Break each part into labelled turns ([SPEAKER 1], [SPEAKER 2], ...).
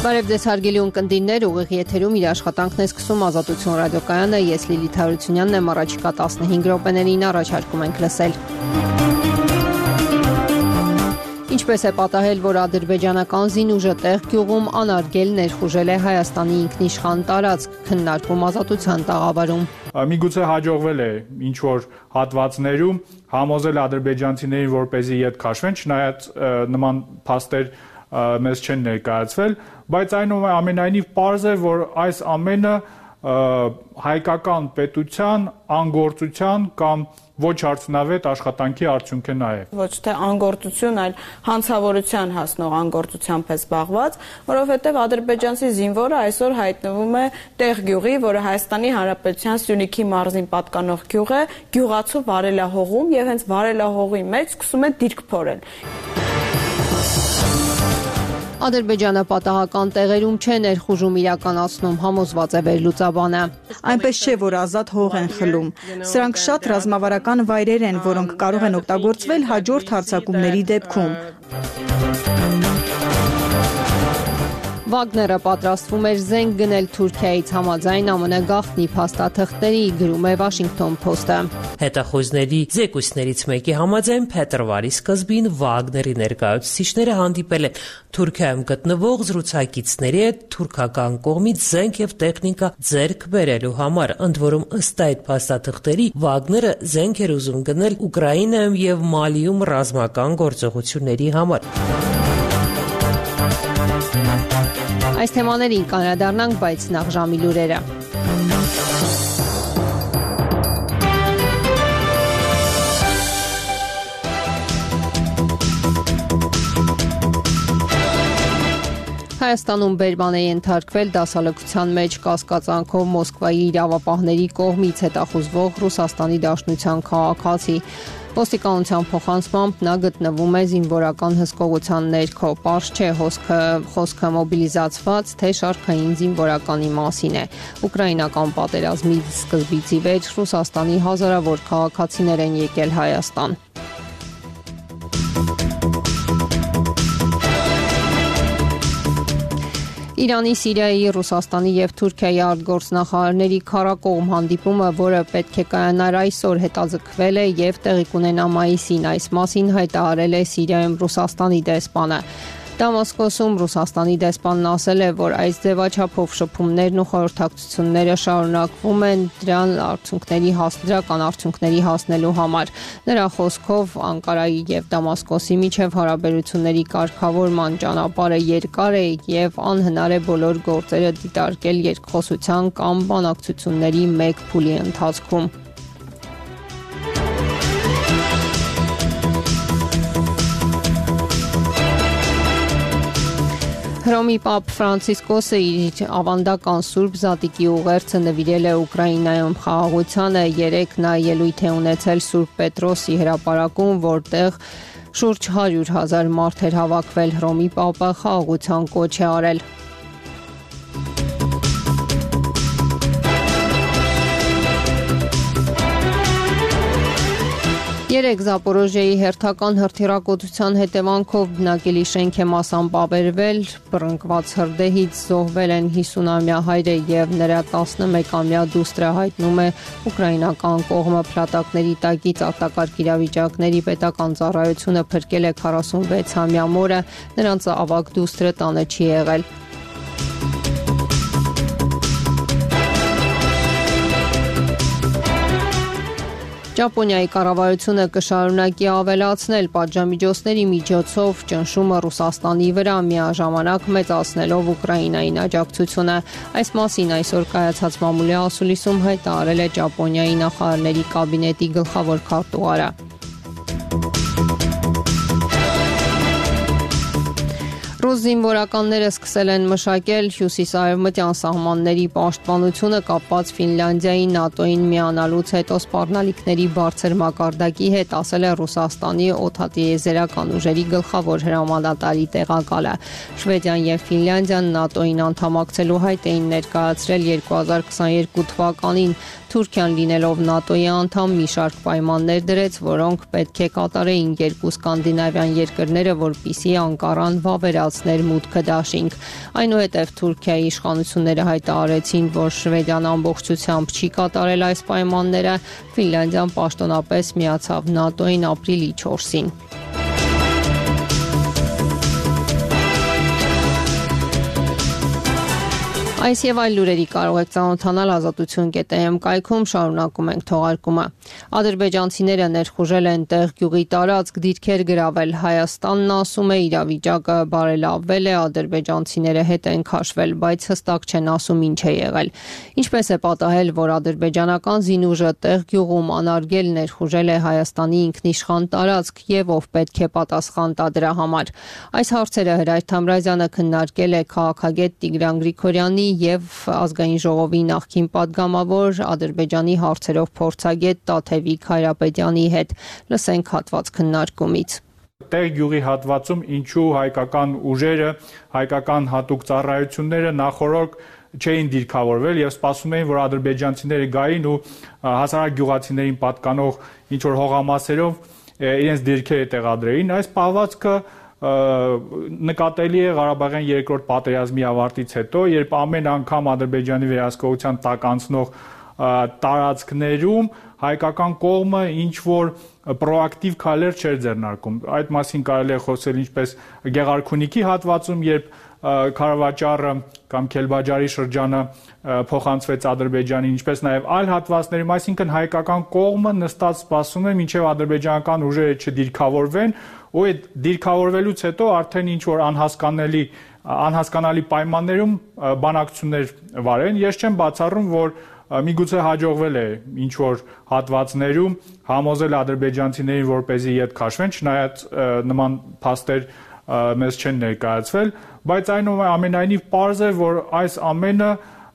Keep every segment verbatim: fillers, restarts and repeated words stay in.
[SPEAKER 1] Բարև ձեզ հարգելի ունկնդիրներ, ուղիղ եթերում իր աշխատանքն է սկսում Ազատություն ռադիոկայանը, ես Լիլիթ Հարությունյանն եմ, առաջիկա տասնհինգ րոպեներին առաջարկում ենք լսել։ Ինչպես է պատահել, որ ադրբեջանական զինուժը տեղ գյուղում անարգել ներխուժել է Հայաստանի ինքնիշխան տարածք, քննարկում Ազատության տաղավարում։
[SPEAKER 2] Միգուցե հաջողվել է ինչ-որ հատվածներում համոզել ադրբեջանցիներին, որպեսզի ետ քաշվեն, չնայած նման փաստեր մեզ չեն ներկայացվել, բայց այնուամենայնիվ պարզ է, որ այս ամենը հայկական պետության անգործության կամ ոչ արդյունավետ աշխատանքի արդյունք է նաև։
[SPEAKER 3] Ոչ թե անգործություն, այլ հանցավորության հասնող անգործությամբ է զբաղված, որովհետև ադրբեջանցի զինվորը այսօր հայտնվում է տեղ գյուղի, որը Հայաստանի Հանրապետության Սյունիքի մարզին պատկանող գյուղ է, գյուղացու վարելահողում եւ հենց վարելահողի մեջ սկսում է դիրք փորել։
[SPEAKER 1] Ադրբեջանը պատահական տեղերում չէ ներխուժում իրականացնում, համոզված է վերլուծաբանը։
[SPEAKER 4] Այնպես չէ, որ ազատ հող են խլում։ Սրանք շատ ռազմավարական վայրեր են, որոնք կարող են օգտագործվել հաջորդ հարձակումների դեպքում։
[SPEAKER 1] Վագները պատրաստվում էր զենք գնել Թուրքիայից համաձայն ԱՄՆ գաղտնի փաստաթղթերի, գրում է Washington Post-ը։
[SPEAKER 5] Հետախույզների զեկույցներից մեկի համաձայն փետրվարի սկզբին Վագների ներկայացուցիչները հանդիպել են Թուրքիայում գտնվող զրուցակիցների հետ թուրքական կողմից զենք եւ տեխնիկա ձեռք բերելու համար, ընդ որում ըստ այդ փաստաթղթերի Վագները զենք էր ուզում գնել Ուկրաինայում եւ Մալիում ռազմական գործողությունների համար։
[SPEAKER 1] Այս թեմաներին կանրադառնանք, բայց նախ ժամի լուրերը։ Հայաստանում բերման է ենթարկվել դասալքության մեջ կասկածանքով Մոսկվայի իրավապահների կողմից հետախուզվող Ռուսաստանի Դաշնության քաղաքացի։ Ոստիկանության փոխանցմամբ նա գտնվում է զինվորական հսկողության ներքո։ Պարզ չէ խոսքը, խոսքը մոբիլիզացված, թե շարքային զինվորականի մասին է։ Ուկրաինական պատերազմի սկզբից ի վեր Ռուսաստանի հազարավոր քաղաքացիներ են եկել Հայաստան։ Իրանի, Սիրիայի, Ռուսաստանի եւ Թուրքիայի արտգործնախարարների քարակողմ հանդիպումը, որը պետք է կայանար այսօր, հետաձգվել է եւ տեղի կունենա մայիսին, այս մասին հայտարարել է Սիրիայում Ռուսաստանի դեսպանը։ Դամասկոսում Ռուսաստանի դեսպանն ասել է, որ այս ձևաչափով շփումներն ու խորհրդակցությունները շարունակվում են դրան արդյունքների հասնական արդյունքների հասնելու համար։ Նրա խոսքով Անկարայի եւ Դամասկոսի միջև հարաբերությունների կարգավորման ճանապարհը երկար է եւ անհնար է բոլոր գործերը դիտարկել երկխոսության կամ բանակցությունների մեկ փուլի ընթացքում։ Հռոմի Պապ Ֆրանցիսկոսը իր ավանդական Սուրբ Զատիկի ուղերձը նվիրել է Ուկրաինայում խաղաղությանը։ Երեկ նա ելույթ է ունեցել Սուրբ Պետրոսի հրապարակում, որտեղ շուրջ հարյուր հազար մարդ էր հավաքվել։ Հռոմի Պապը խաղաղության կոչ է արել։ Երեկ Զապորոժիայի հերթական հրթիռակոծության հետևանքով բնակելի շենք է մասամբ ավերվել, բռնկված հրդեհից զոհվել են հիսունամյա հայրը եւ նրա տասնմեկամյա դուստրը, հայտնում է ուկրաինական կողմը։ Փլատակների տակից արտակարգ իրավիճակների պետական ծառայությունը փրկել է քառասունվեցամյա մորը, նրանց ավագ դուստրը տանը չի եղել։ Ճապոնիայի կառավարությունը կշարունակի ավելացնել պատժամիջոցների միջոցով ճնշումը Ռուսաստանի վրա, միաժամանակ մեծացնելով Ուկրաինային աջակցությունը։ Այս մասին այսօր կայացած մամուլի ասուլիսում հայտարարել է Ճապոնիայի նախարարների կաբինետի գլխավոր քարտուղարը։ Ռուս զինվորականները սկսել են մշակել հյուսիսարևմտյան սահմանների պաշտպանությունը կապված Ֆինլանդիայի ՆԱՏՕ-ին միանալուց հետո սպառնալիքների բարձր մակարդակի հետ, ասել է Ռուսաստանի օդատիեզերական ուժերի գլխավոր հրամանատարի տեղակալը։ Շվեդիան եւ Ֆինլանդիան ՆԱՏՕ-ին անդամակցելու հայտ էին ներկայացրել երկու հազար քսաներկու թվականին։ Թուրքիան լինելով ՆԱՏՕ-ի անդամ մի շարք պայմաններ դրեց, որոնք պետք է կատարեին երկու սկանդինավյան երկրները, որպեսզի Անկարան վավերացներ մուտքը դաշինք։ Այնուհետև Թուրքիայի իշխանությունները հայտարարեցին, որ Շվեդիան ամբողջությամբ չի կատարել այս պայմանները, Ֆինլանդիան պաշտոնապես միացավ ՆԱՏՕ-ին ապրիլի չորսին։ Այս եւ այլ լուրերի կարող եք ծանոթանալ ազատություն կետ am կայքում, շարունակում ենք թողարկումը։ Ադրբեջանցիները ներխուժել են տեղ գյուղի տարածք, դիրքեր գրավել։ Հայաստանն ասում է իրավիճակը բարելավվել է, ադրբեջանցիները հետ են քաշվել, բայց հստակ չեն ասում ինչ է եղել։ Ինչպես է պատահել, որ ադրբեջանական զինուժը տեղ գյուղում անարգել ներխուժել է Հայաստանի ինքնիշխան տարածք եւ ով պետք է պատասխան տա դրա համար։ Այս հարցերը Հրայր Թամրազյանը քննարկել է քաղաքագետ Տիգրան Գրիգորյանի եւ ազգային ժողովի նախկին падգամավոր Ադրբեջանի հարցերով փորձագետ Տաթևիկ Հայրապետյանի հետ։ Լսենք հատված քննարկումից։
[SPEAKER 2] Տեղ գյուղի հատվածում ինչու հայկական ուժերը, հայկական հատուկ ծառայությունները նախորդ չէին դիրքավորվել եւ սպասում էին, որ ադրբեջանցիները գային ու հասարակ գյուղացիներին պատկանող ինչ որ հողամասերով իրենց դիրքերը տեղադրեին։ Այս պահվածքը նկատելի է Ղարաբաղյան երկրորդ պատերազմի ավարտից հետո, երբ ամեն անգամ Ադրբեջանի վերահսկողության տակ անցնող տարածքներում հայկական կողմը ինչ որ պրոակտիվ քայլեր չէր ձեռնարկում։ Այդ մասին կարելի է խոսել ինչպես Գեղարքունիքի հատվածում, երբ Քարավաճառը կամ Քելբաջարի շրջանը փոխանցվեց Ադրբեջանին, ինչպես նաև այլ հատվածներում, այսինքն հայկական կողմը նստած սպասում է, մինչև ադրբեջանական ուժերը չդիրքավորվեն, ու այդ դիրքավորվելուց հետո արդեն ինչ որ անհասկանալի անհասկանալի պայմաններում բանակցություններ վարեն։ Ես չեմ բացառում, որ միգուցե հաջողվել է ինչ որ հատվածներում համոզել ադրբեջանցիներին, որպեսզի ետ քաշվեն, չնայած նման փաստեր մեզ չեն ներկայացվել, բայց այնուամենայնիվ պարզ է, որ այս ամենը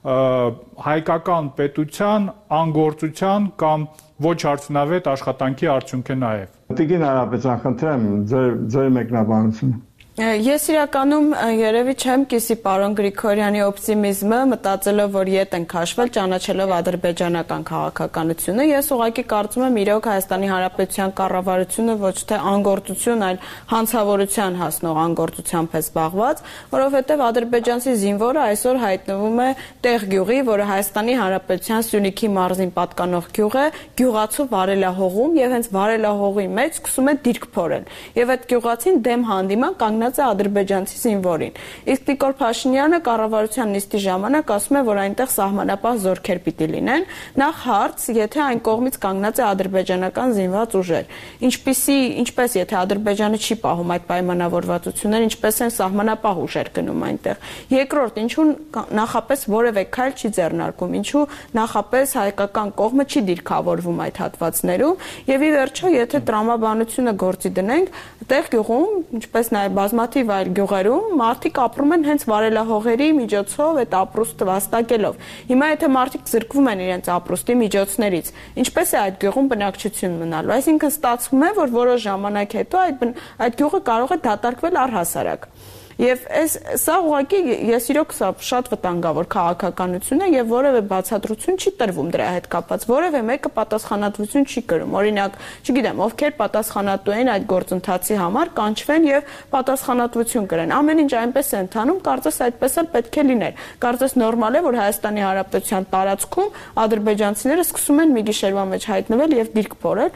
[SPEAKER 2] հայկական պետության անգործության կամ ոչ արդյունավետ աշխատանքի արդյունք է նաև։
[SPEAKER 6] Տիկին Հայրապետյան, խնդրեմ ձեր ձեր մեկնաբանությունը։
[SPEAKER 3] Ես իրականում երևի չեմ կիսի պարոն Գրիգորյանի օպտիմիզմը, մտածելով, որ ետ են քաշվել, ճանաչելով ադրբեջանական քաղաքականությունը։ Ես ուղղակի կարծում եմ, իրոք Հայաստանի Հանրապետության կառավարությունը ոչ թե անգործություն, այլ հանցավորության հասնող անգործությամբ է զբաղված, որովհետև ադրբեջանցի զինվորը այսօր հայտնվում է տեղ գյուղի, որը Հայաստանի Հանրապետության Սյունիքի մարզին պատկանող գյուղ է, գյուղացու վարելահողում, եւ հենց վարելահողի մեջ սկսում է դիրք փորել։ Եվ այդ գյուղացին դեմ հանդիման կանգնած է ադրբեջանցի զինվորին։ Իսկ Նիկոլ Փաշինյանը կառավարության նիստի ժամանակ ասում է, որ այնտեղ սահմանապահ զորքեր պիտի լինեն։ Նախ հարց, եթե այն կողմից կանգնած է ադրբեջանական զինված ուժեր։ Ինչպիսի, ինչպես եթե Ադրբեջանը չի պահում այդ պայմանավորվածությունները, ինչպես են սահմանապահ ուժեր գնում այնտեղ։ Երկրորդ, ինչու նախապես որևէ քայլ չի ձեռնարկում, ինչու նախապես հայկական կողմը չի դիրքավորվում այդ հատվածներում, եւ ի վերջո, եթե տրամաբանությունը գործի դնենք, տեղ գյուղում, ինչպես նաև բազմաթիվ այլ գյուղերում մարդիկ ապրում են հենց վարելահողերի միջոցով այդ ապրուստը վաստակելով։ Հիմա եթե մարդիկ զրկվում են իրենց ապրուստի միջոցներից, ինչպես է այդ գյուղում բնակչություն մնալու։ Այսինքն ստացվում է, որ որոշ ժամանակ հետո այդ այդ գյուղը կարող է դատարկվել առհասարակ։ Եվ այս սա ուղղակի ես իրոք սա շատ վտանգավոր քաղաքականություն է եւ որևէ բացատրություն չի տրվում դրա հետ կապված, որևէ մեկը պատասխանատվություն չի կրում։ Օրինակ, չգիտեմ, ովքեր պատասխանատու են այդ գործընթացի համար, կանչվեն եւ պատասխանատվություն կրեն։ Ամեն ինչ այնպես է ընթանում, կարծես այդպես էլ պետք է լիներ։ Կարծես նորմալ է, որ Հայաստանի Հանրապետության տարածքում ադրբեջանցիները սկսում են մի գիշերվա մեջ հայտնվել եւ դիրք փորել։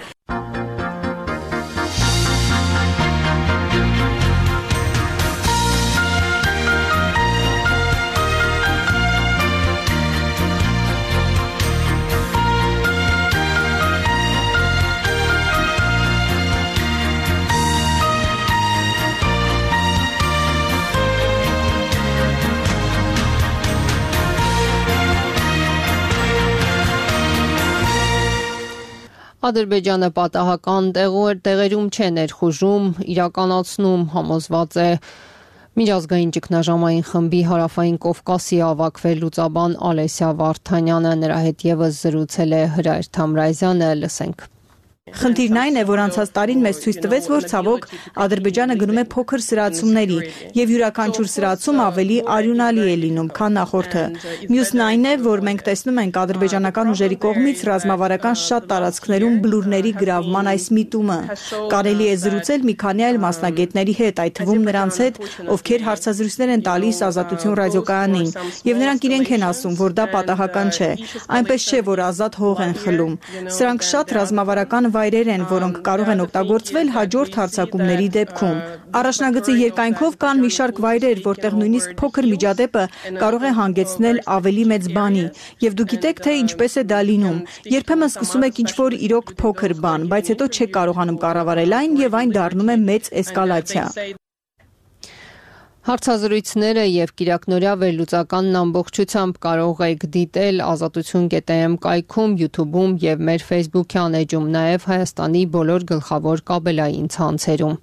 [SPEAKER 1] Ադրբեջանը պատահական տեղերում չէ ներխուժում, իրականացնում, համոզված է Միջազգային ճգնաժամային խմբի Հարավային Կովկասի ավագ վերլուծաբան Ալեսիա Վարդանյանը, նրա հետ եւս զրուցել է Հրայր Թամրազյանը, լսենք։
[SPEAKER 4] Խնդիրն այն է, որ անցած տարին մեզ ցույց տվեց, որ ցավոք Ադրբեջանը գնում է փոքր սրացումների եւ յուրաքանչյուր սրացում ավելի արյունալի է լինում, քան նախորդը։ Մյուսն այն է, որ մենք տեսնում ենք ադրբեջանական ուժերի կողմից ռազմավարական շատ տարածքներում բլուրների գրավման այս միտումը։ Կարելի է զրուցել մի քանի այլ մասնագետների հետ, այդ թվում նրանց հետ, ովքեր հարցազրույցներ են տալիս Ազատություն ռադիոկայանին, եւ նրանք իրենք են ասում, որ դա պատահական չէ։ Այնպես չէ, որ ազատ հող են խլում։ Սրանք շատ ռազմավարական վայրեր են, որոնք կարող են օգտագործվել հաջորդ հարձակումների դեպքում։ Առաջնագծի երկայնքով կան մի շարք վայրեր, որտեղ նույնիսկ փոքր միջադեպը կարող է հանգեցնել ավելի մեծ բանի, եւ դուք գիտեք, թե ինչպես է դա լինում։ Երբեմն սկսում եք ինչ-որ իրոք փոքր բան, բայց հետո չեք կարողանում կառավարել այն եւ այն դառնում է մեծ էսկալացիա։
[SPEAKER 1] Հարցազրույցները եւ Կիրակնորյա վերլուծականն ամբողջությամբ կարող եք դիտել ազատություն կետ էմ կայքում, YouTube-ում եւ մեր Facebook-յան էջում, նաեւ Հայաստանի բոլոր գլխավոր կաբելային ցանցերում։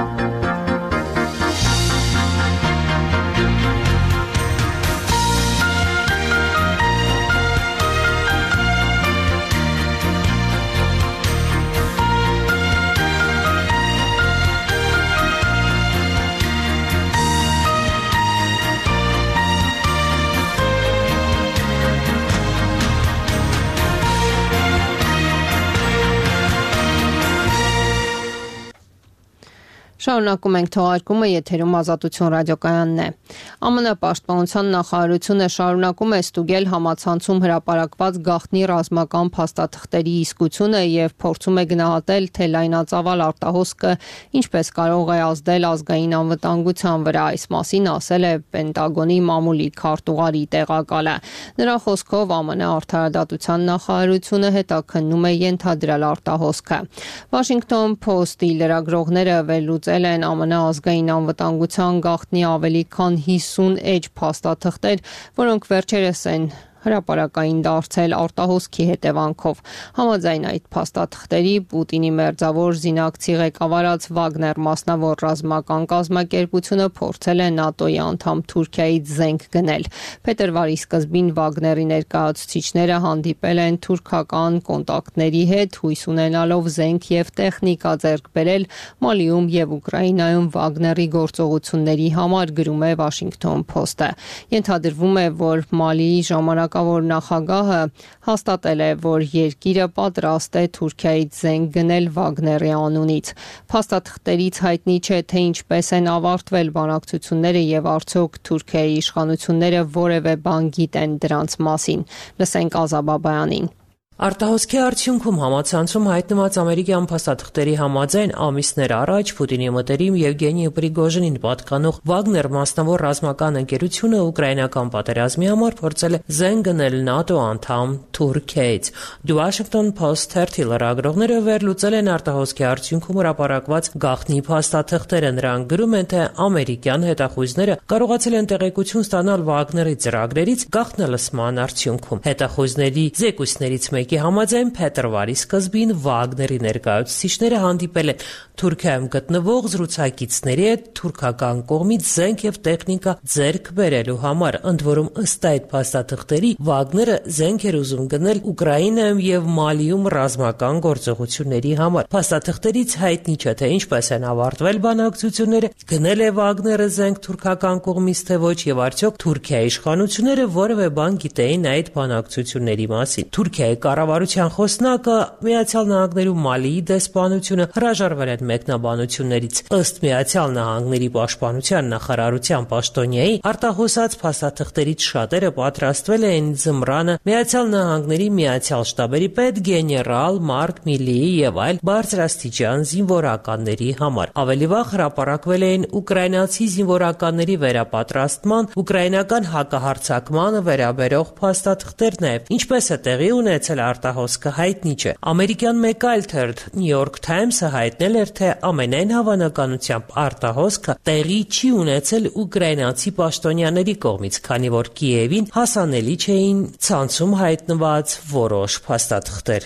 [SPEAKER 1] Շարունակում ենք թողարկումը, եթերում Ազատություն ռադիոկայանն է։ Է Մը Նե պաշտպանության նախարարությունը շարունակում է ստուգել համացանցում հրապարակված գաղտնի ռազմական փաստաթղթերի իսկությունը եւ փորձում է գնահատել, թե լայնածավալ արտահոսքը ինչպես կարող է ազդել ազգային անվտանգության վրա։ Այս մասին ասել է Պենտագոնի մամուլի քարտուղարի տեղակալը։ Նրա խոսքով Է Մը Նե արդարադատության նախարարությունը հետաքննում է ենթադրյալ արտահոսքը։ Washington Post-ի լրագրողները վերլուծել են Է Մը Նե ազգային անվտանգության գաղտնի ավելի քան հիսուն էջ փաստաթղթեր, որոնք վերջերս են հրապարակային դարձել արտահոսքի հետևանքով։ Համաձայն այդ փաստաթղթերի Պուտինի մերձավոր զինակցի ղեկավարած Վագներ մասնավոր ռազմական կազմակերպությունը փորձել է ՆԱՏՕ-ի անդամ Թուրքիայից զենք գնել։ Փետրվարի սկզբին Վագների ներկայացուցիչները հանդիպել են թուրքական կոնտակտների հետ, հույս ունենալով զենք եւ տեխնիկա ձեռք բերել Մալիում եւ Ուկրաինայում Վագների գործողությունների համար, գրում է Washington Post-ը։ Ենթադրվում է, որ Մալիի ժամանակ Որ նախագահը հաստատել է, որ երկիրը պատրաստ է Թուրքիայից զենք գնել Վագների անունից։ Փաստաթղթերից հայտնի չէ, թե ինչպես են ավարտվել բանակցությունները եւ արդյոք Թուրքիայի իշխանությունները որևէ բան գիտեն դրանց մասին։ Լսենք Ազաբաբայանին։
[SPEAKER 5] Արտահոսքի արդյունքում համացանցում հայտնված ամերիկյան փաստաթղթերի համաձայն ամիսներ առաջ Պուտինի մտերիմ Եվգենի Պրիգոժինին պատկանող Վագներ մասնավոր ռազմական ընկերությունը ուկրաինական պատերազմի համար փորձել է զենք գնել ՆԱՏՕ անդամ Թուրքիայից։ The Washington Post թերթի լրագրողները վերլուծել են արտահոսքի արդյունքում հրապարակված գաղտնի փաստաթղթերը։ Նրանք գրում են, թե ամերիկյան հետախույզները կարողացել են տեղեկություն ստանալ Վագների ծրագրերից գաղտնալսման արդյունքում։ Հետախույզների զեկույցներից մեկի համաձայն փետրվարի սկզբին Վագների ներկայացուցիչները հանդիպել են Թուրքիայում գտնվող զրուցակիցների հետ թուրքական կողմից զենք եւ տեխնիկա ձեռք բերելու համար։ Ընդ որում, ըստ այդ փաստաթղթերի Վագները զենք էր ուզում գնել Ուկրաինայում եւ Մալիում ռազմական գործողությունների համար։ Փաստաթղթերից հայտնի չէ, թե ինչպես են ավարտվել բանակցությունները, գնել է Վագները զենք թուրքական կողմից թե ոչ եւ արդյոք Թուրքիայի իշխանությունները որևէ բան գիտեին այդ բանակցությունների մասին։ Թուրքիայի կառավարության խոսնակը Միացյալ Նահանգներում Մալիի դեսպանությունը հրաժարվել են մեկնաբանություններից։ Ըստ Միացյալ Նահանգների պաշտպանության նախարարության պաշտոնյայի, արտահոսած փաստաթղթերից շատերը պատրաստվել էին ձմռանը Միացյալ Նահանգների Միացյալ շտաբերի պետ գեներալ Մարկ Միլիի եւ այլ բարձրաստիճան զինվորականների համար։ Ավելի վաղ հրապարակվել էին ուկրաինացի զինվորականների վերապատրաստման, ուկրաինական հակահարձակմանը վերաբերող փաստաթղթեր նաեւ։ Ինչպես է տեղի ունեցել արտահոսքը հայտնի չէ։ Ամերիկյան մեկ այլ թերթ New York Times-ը հայտնել էր, թե ամենայն հավանականությամբ արտահոսքը տեղի չի ունեցել ուկրաինացի պաշտոնյաների կողմից, քանի որ Կիևին հասանելի չէին ցանցում հայտնված որոշ փաստաթղթեր։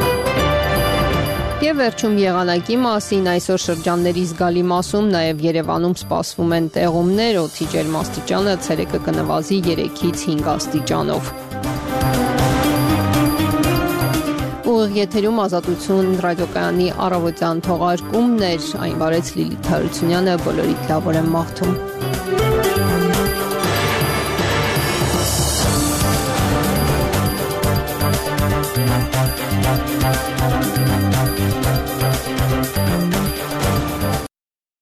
[SPEAKER 1] Եվ վերջում եղանակի մասին, այսօր շրջանների զգալի մասում, նաև Երևանում սպասվում են տեղումներ, օդի ջերմաստիճանը ցերեկը կնվազի երեքից հինգ աստիճանով։ Ուղիղ եթերում Ազատություն ռադիոկայանի առավոտյան թողարկումն էր, այն վարեց Լիլիթ Հարությունյանը, բոլորիդ լավ օր եմ մաղթում։